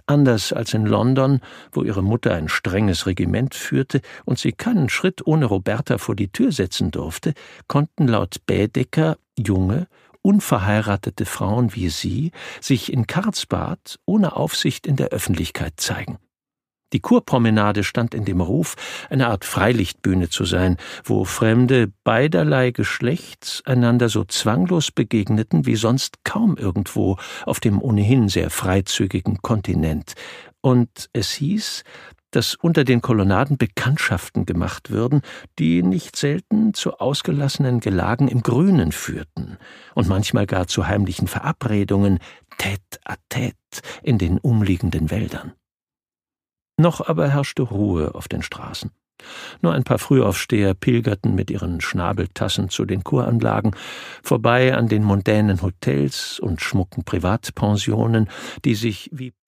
Anders als in London, wo ihre Mutter ein strenges Regiment führte und sie keinen Schritt ohne Roberta vor die Tür setzen durfte, konnten laut Baedeker junge, unverheiratete Frauen wie sie sich in Karlsbad ohne Aufsicht in der Öffentlichkeit zeigen. Die Kurpromenade stand in dem Ruf, eine Art Freilichtbühne zu sein, wo Fremde beiderlei Geschlechts einander so zwanglos begegneten wie sonst kaum irgendwo auf dem ohnehin sehr freizügigen Kontinent. Und es hieß, dass unter den Kolonnaden Bekanntschaften gemacht würden, die nicht selten zu ausgelassenen Gelagen im Grünen führten und manchmal gar zu heimlichen Verabredungen tête-à-tête in den umliegenden Wäldern. Noch aber herrschte Ruhe auf den Straßen. Nur ein paar Frühaufsteher pilgerten mit ihren Schnabeltassen zu den Kuranlagen, vorbei an den mondänen Hotels und schmucken Privatpensionen, die sich wie